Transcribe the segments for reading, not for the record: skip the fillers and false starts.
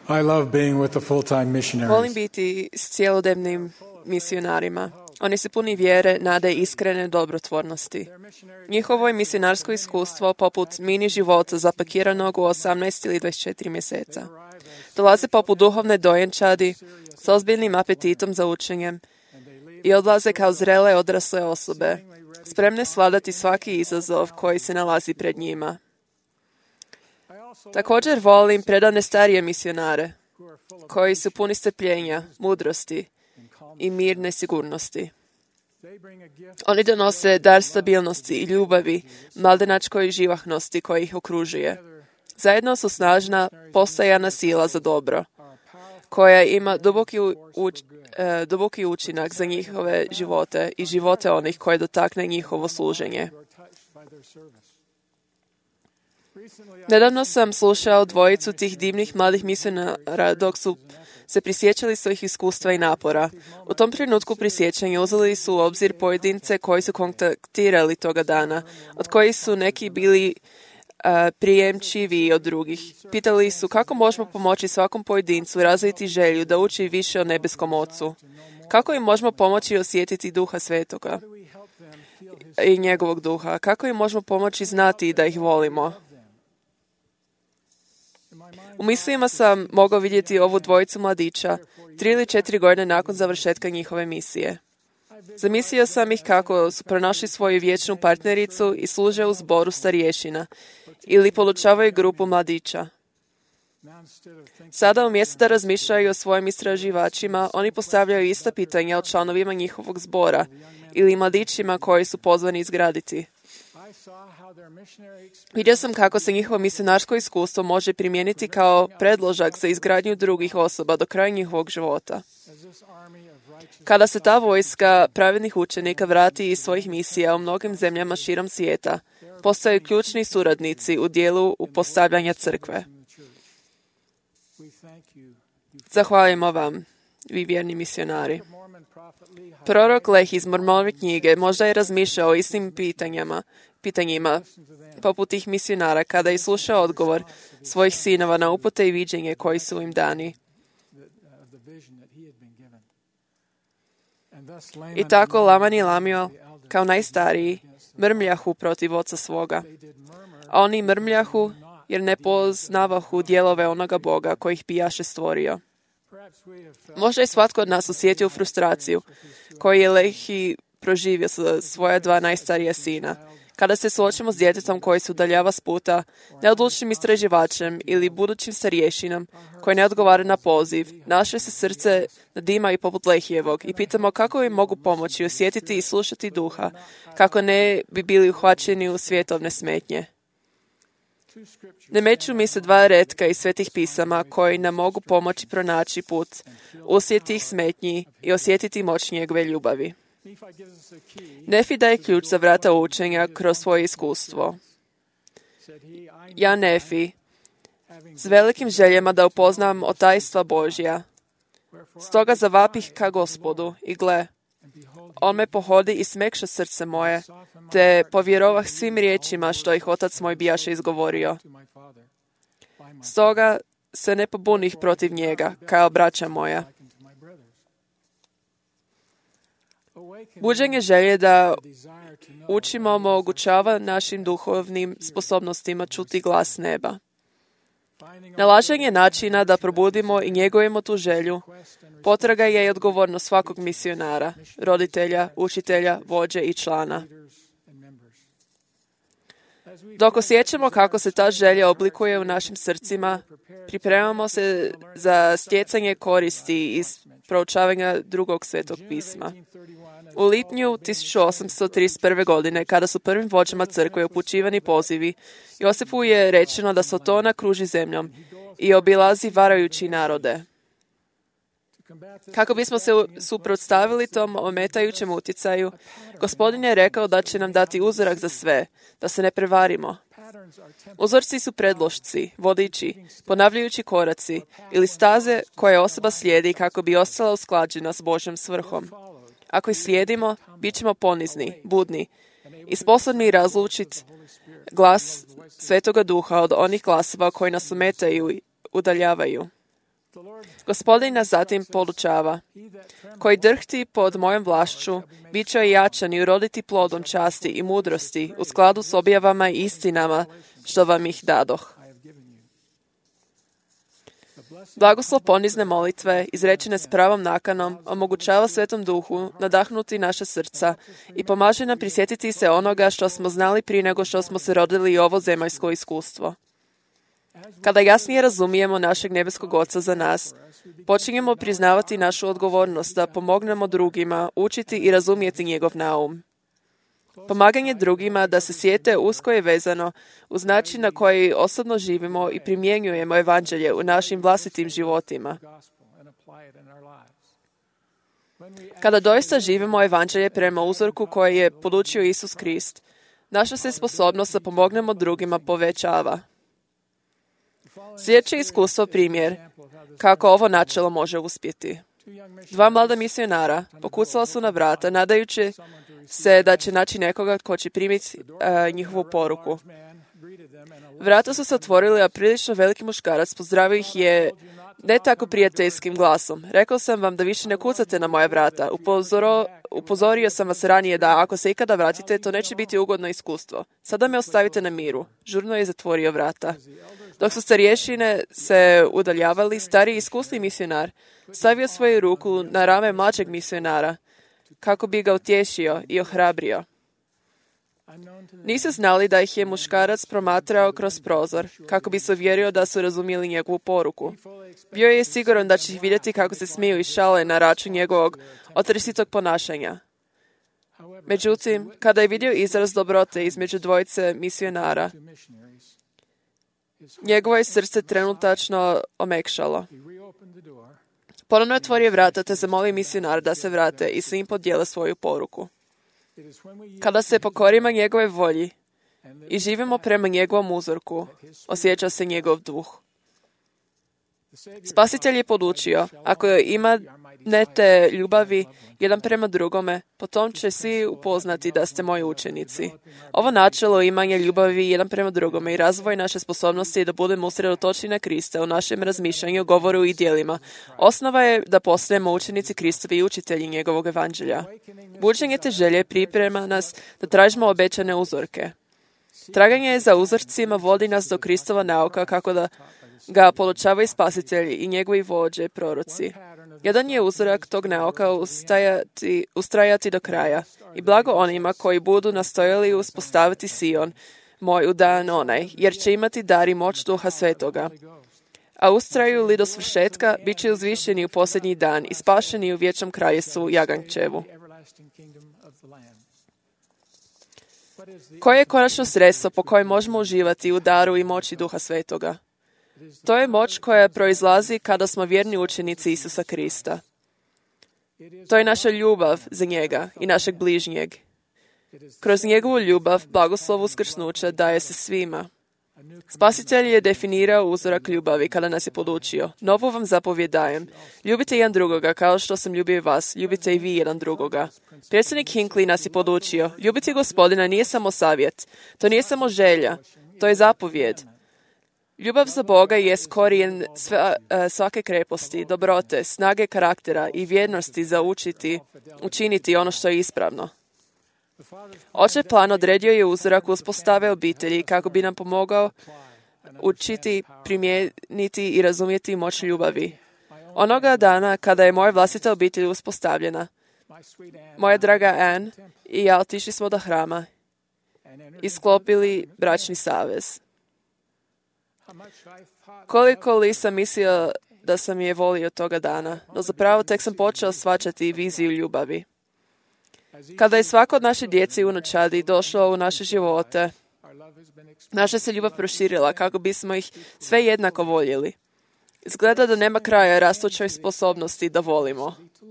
I love being with the full-time missionaries. Volim biti s cijelodnevnim misionarima. Oni su puni vjere, nade i iskrene dobrotvornosti. Njihovo je misionarsko iskustvo poput mini života zapakiranog u 18 ili 24 mjeseca. Dolaze poput duhovne dojenčadi s ozbiljnim apetitom za učenjem i odlaze kao zrele odrasle osobe, spremne svladati svaki izazov koji se nalazi pred njima. Također volim predane starije misionare, koji su puni strpljenja, mudrosti i mirne sigurnosti. Oni donose dar stabilnosti i ljubavi, mladenačkoj živahnosti koji ih okružuje. Zajedno su snažna, postojana sila za dobro, koja ima duboki učinak za njihove živote i živote onih koje dotakne njihovo služenje. Nedavno sam slušao dvojicu tih divnih mladih misionara dok su se prisjećali svojih iskustva i napora. U tom trenutku prisjećanja uzeli su u obzir pojedince koji su kontaktirali toga dana, od kojih su neki bili prijemčiviji od drugih. Pitali su kako možemo pomoći svakom pojedincu razviti želju da uči više o nebeskom Ocu. Kako im možemo pomoći osjetiti Duha Svetoga i njegovog duha? Kako im možemo pomoći znati da ih volimo? U mislima sam mogao vidjeti ovu dvojicu mladića 3 ili 4 godine nakon završetka njihove misije. Zamislio sam ih kako su pronašli svoju vječnu partnericu i služe u zboru starješina ili polučavaju grupu mladića. Sada umjesto da razmišljaju o svojim istraživačima, oni postavljaju ista pitanja o članovima njihovog zbora ili mladićima koji su pozvani izgraditi. Vidio sam kako se njihovo misionarsko iskustvo može primijeniti kao predložak za izgradnju drugih osoba do kraja njihovog života. Kada se ta vojska pravednih učenika vrati iz svojih misija u mnogim zemljama širom svijeta, postaju ključni suradnici u dijelu postavljanja crkve. Zahvaljujemo vam, vi vjerni misionari. Prorok Lehi iz Mormonove knjige možda je razmišljao o istim pitanjima, poput tih misionara, kada je slušao odgovor svojih sinova na upute i viđenje koji su im dani. I tako Laman i Lemuel, kao najstariji, mrmljahu protiv oca svoga. A oni mrmljahu jer ne poznavahu dijelove onoga Boga koji ih bijaše stvorio. Možda je svatko od nas osjetio frustraciju koju je Lehi proživio sa svoja 2 najstarija sina. Kada se suočimo s djetetom koji se udaljava s puta, neodlučnim istraživačem ili budućim starješinom koji ne odgovara na poziv, naše se srce nadima i poput Lehijevog i pitamo kako im mogu pomoći osjetiti i slušati duha, kako ne bi bili uhvaćeni u svjetovne smetnje. Ne meću mi se 2 retka iz svetih pisama koji nam mogu pomoći pronaći put, uslijed tih smetnji i osjetiti moć njegove ljubavi. Nefi daje ključ za vrata učenja kroz svoje iskustvo. Ja, Nefi, s velikim željama da upoznam o tajstva Božja, stoga zavapih ka Gospodu i gle, on me pohodi i smekša srce moje, te povjerovah svim riječima što ih otac moj bijaše izgovorio. Stoga se ne pobunih protiv njega, kao braća moja. Buđenje želje da učimo omogućava našim duhovnim sposobnostima čuti glas neba. Nalaženje načina da probudimo i njegujemo tu želju potraga je i odgovornost svakog misionara, roditelja, učitelja, vođe i člana. Dok osjećamo kako se ta želja oblikuje u našim srcima, pripremamo se za stjecanje koristi iz proučavanja drugog svetog pisma. U lipnju 1831. godine, kada su prvim vođama crkve upućivani pozivi, Josipu je rečeno da Sotona kruži zemljom i obilazi varajući narode. Kako bismo se suprotstavili tom ometajućem utjecaju, Gospodin je rekao da će nam dati uzorak za sve, da se ne prevarimo. Uzorci su predlošci, vodiči, ponavljajući koraci ili staze koje osoba slijedi kako bi ostala usklađena s Božjom svrhom. Ako ih slijedimo, bit ćemo ponizni, budni i sposobni razlučiti glas Svetoga Duha od onih glasova koji nas ometaju i udaljavaju. Gospodin nas zatim podučava. Koji drhti pod mojom vlašću, bit će jačan i uroditi plodom časti i mudrosti u skladu s objavama i istinama što vam ih dadoh. Blagoslov ponizne molitve, izrečene s pravom nakanom, omogućava Svetom Duhu nadahnuti naša srca i pomaže nam prisjetiti se onoga što smo znali prije nego što smo se rodili u ovo zemaljsko iskustvo. Kada jasnije razumijemo našeg nebeskog Oca za nas, počinjemo priznavati našu odgovornost da pomognemo drugima učiti i razumjeti njegov naum. Pomaganje drugima da se sjete usko je vezano uz način na koji osobno živimo i primjenjujemo evanđelje u našim vlastitim životima. Kada doista živimo evanđelje prema uzorku koji je podučio Isus Krist, naša se sposobnost da pomognemo drugima povećava. Sljedeće iskustvo primjer kako ovo načelo može uspjeti. 2 mlada misionara pokucala su na vrata, nadajući se da će naći nekoga tko će primiti njihovu poruku. Vrata su se otvorili, a prilično veliki muškarac pozdravio ih je ne tako prijateljskim glasom. Rekao sam vam da više ne kucate na moja vrata. Upozorio sam vas ranije da ako se ikada vratite, to neće biti ugodno iskustvo. Sada me ostavite na miru. Žurno je zatvorio vrata. Dok su starješine se udaljavali, stari iskusni misionar stavio svoju ruku na rame mlađeg misionara kako bi ga utješio i ohrabrio. Nisu znali da ih je muškarac promatrao kroz prozor, kako bi se uvjerio da su razumjeli njegovu poruku. Bio je siguran da će ih vidjeti kako se smiju i šale na račun njegovog otrsitog ponašanja. Međutim, kada je vidio izraz dobrote između dvojice misionara, njegovo je srce trenutačno omekšalo. Ponovno je otvorio vrata te zamolio misionara da se vrate i svim podijele svoju poruku. Kada se pokorimo njegove volji i živimo prema njegovom uzorku, osjeća se njegov duh. Spasitelj je podučio, ako imate ljubavi jedan prema drugome, potom će svi upoznati da ste moji učenici. Ovo načelo imanja ljubavi jedan prema drugome i razvoj naše sposobnosti da budemo usredotočeni na Krista u našem razmišljanju, govoru i djelima. Osnova je da postajemo učenici Kristovi i učitelji njegovog evanđelja. Buđenje te želje priprema nas da tražimo obećane uzorke. Traganje za uzorcima vodi nas do Kristova nauka kako da ga podučavaju spasitelji i njegovi vođe, proroci. Jedan je uzorak tog nauka ustrajati do kraja i blago onima koji budu nastojali uspostaviti Sion, moj u dan onaj, jer će imati dar i moć Duha Svetoga. A ustraju li do svršetka, bit će uzvišeni u posljednji dan i spašeni u vječnom kraljestvu Jagančevu. Koje je konačno sredstvo po kojem možemo uživati u daru i moći Duha Svetoga? To je moć koja proizlazi kada smo vjerni učenici Isusa Krista. To je naša ljubav za njega i našeg bližnjeg. Kroz njegovu ljubav, blagoslov uskrsnuća daje se svima. Spasitelj je definirao uzorak ljubavi kada nas je podučio. Novu vam zapovjed dajem. Ljubite jedan drugoga kao što sam ljubio vas. Ljubite i vi jedan drugoga. Predsjednik Hinckley nas je podučio. Ljubiti Gospodina nije samo savjet. To nije samo želja. To je zapovjed. Ljubav za Boga je korijen svake kreposti, dobrote, snage karaktera i vjernosti za učiniti ono što je ispravno. Očev plan odredio je uzorak uspostave obitelji kako bi nam pomogao učiti, primijeniti i razumjeti moć ljubavi. Onoga dana kada je moja vlastita obitelj uspostavljena, moja draga Anne i ja otišli smo do hrama i sklopili bračni savez. Koliko li sam mislio da sam je volio toga dana, no zapravo tek sam počeo shvaćati viziju ljubavi. Kada je svako od naše djece i unučadi došlo u naše živote, naša se ljubav proširila kako bismo ih sve jednako voljeli. Izgleda da nema kraja rastućoj sposobnosti da volimo.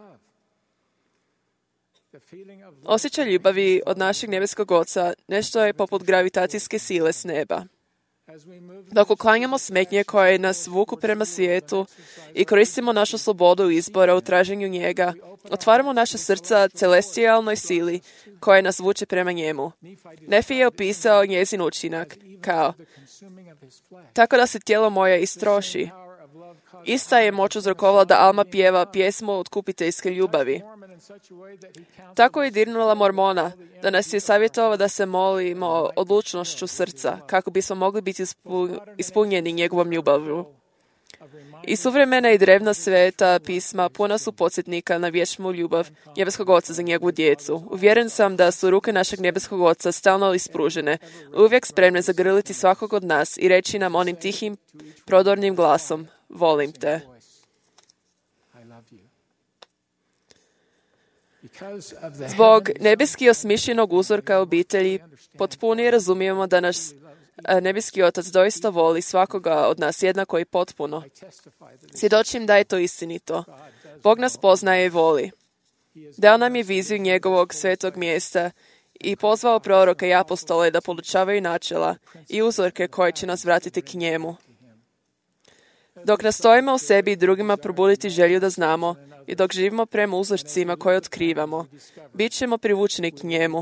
Osjećaj ljubavi od našeg nebeskog Oca nešto je poput gravitacijske sile s neba. Dok uklanjamo smetnje koje nas vuku prema svijetu i koristimo našu slobodu izbora u traženju njega, otvaramo naše srca celestijalnoj sili koja nas vuče prema njemu. Nefi je opisao njezin učinak kao tako da se tijelo moje istroši. Ista je moć uzrokovala da Alma pjeva pjesmu otkupiteljske ljubavi. Tako je dirnula Mormona, da nas je savjetovao da se molimo odlučnošću srca, kako bismo mogli biti ispunjeni njegovom ljubavlju. I suvremena i drevna sveta pisma puna su podsjetnika na vječnu ljubav nebeskog Oca za njegovu djecu. Uvjeren sam da su ruke našeg nebeskog Oca stalno ispružene, uvijek spremne zagrliti svakog od nas i reći nam onim tihim, prodornim glasom: volim te. Zbog nebeski osmišljenog uzorka obitelji potpunije razumijemo da naš nebeski Otac doista voli svakoga od nas jednako i potpuno. Svjedočim da je to istinito. Bog nas poznaje i voli. Dao nam je viziju njegovog svetog mjesta i pozvao proroke i apostole da podučavaju načela i uzorke koje će nas vratiti k njemu. Dok nastojimo u sebi i drugima probuditi želju da znamo i dok živimo prema uzorcima koje otkrivamo, bit ćemo privučeni k njemu.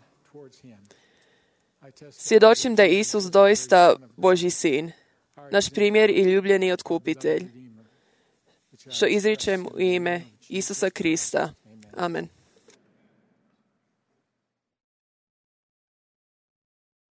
Svjedočim da je Isus doista Božji sin, naš primjer i ljubljeni otkupitelj, što izričem u ime Isusa Krista. Amen.